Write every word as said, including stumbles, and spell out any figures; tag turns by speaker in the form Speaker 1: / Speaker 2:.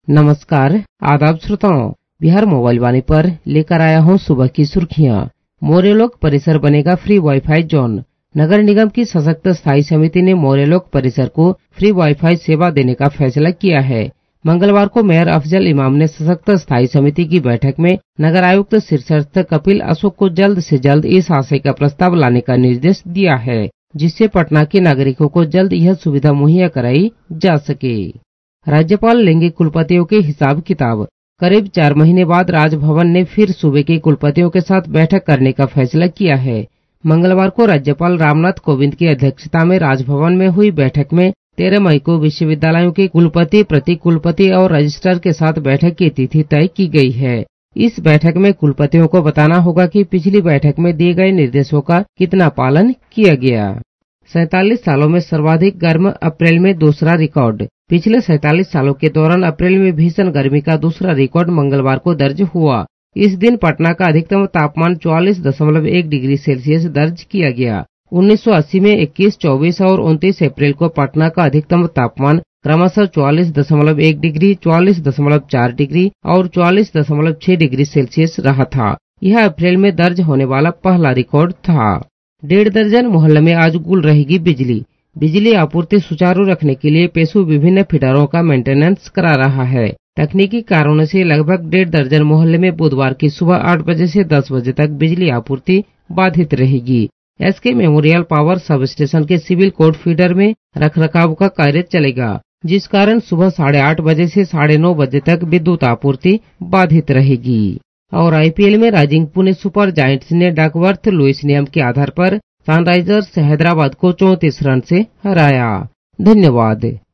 Speaker 1: नमस्कार, आदाब श्रोताओं। बिहार मोबाइल वाणी पर लेकर आया हूँ सुबह की सुर्खियाँ। मोरेलोक परिसर बनेगा फ्री वाईफाई जोन। नगर निगम की सशक्त स्थायी समिति ने मोरेलोक परिसर को फ्री वाईफाई सेवा देने का फैसला किया है। मंगलवार को मेयर अफजल इमाम ने सशक्त स्थायी समिति की बैठक में नगर आयुक्त शीर्षस्थ कपिल अशोक को जल्द से जल्द इस आशय का प्रस्ताव लाने का निर्देश दिया है, जिससे पटना के नागरिकों को जल्द यह सुविधा मुहैया कराई जा सके। राज्यपाल लेंगे कुलपतियों के हिसाब किताब। करीब चार महीने बाद राजभवन ने फिर सूबे के कुलपतियों के साथ बैठक करने का फैसला किया है। मंगलवार को राज्यपाल रामनाथ कोविंद की अध्यक्षता में राजभवन में हुई बैठक में तेरह मई को विश्वविद्यालयों के कुलपति, प्रति कुलपति और रजिस्ट्रार के साथ बैठक की तिथि तय की गई है। इस बैठक में कुलपतियों को बताना होगा कि पिछली बैठक में दिए गए निर्देशों का कितना पालन किया गया। सैतालीस सालों में सर्वाधिक गर्म, अप्रैल में दूसरा रिकॉर्ड। पिछले सैतालीस सालों के दौरान अप्रैल में भीषण गर्मी का दूसरा रिकॉर्ड मंगलवार को दर्ज हुआ। इस दिन पटना का अधिकतम तापमान चौवालीस दशमलव एक डिग्री सेल्सियस दर्ज किया गया। उन्नीस सौ अस्सी में इक्कीस, चौबीस और उनतीस अप्रैल को पटना का अधिकतम तापमान क्रमशः चौवालीस दशमलव एक डिग्री, चौवालीस दशमलव चार डिग्री और चौवालीस दशमलव छह डिग्री सेल्सियस रहा था। यह अप्रैल में दर्ज होने वाला पहला रिकॉर्ड था। डेढ़ दर्जन मोहल्ले में आज गुल रहेगी बिजली। बिजली आपूर्ति सुचारू रखने के लिए पेशु विभिन्न फीडरों का मेंटेनेंस करा रहा है। तकनीकी कारणों से लगभग डेढ़ दर्जन मोहल्ले में बुधवार की सुबह आठ बजे से दस बजे तक बिजली आपूर्ति बाधित रहेगी। SK memorial power sub station के सिविल कोड फीडर में रखरखाव का कार्य चलेगा, जिस कारण सुबह साढ़े आठ बजे से साढ़े नौ बजे तक विद्युत आपूर्ति बाधित रहेगी। और आईपीएल में राइजिंग पुणे सुपर जायंट्स ने डकवर्थ लुईस नियम के आधार पर सनराइजर्स हैदराबाद को चौंतीस रन से हराया। धन्यवाद।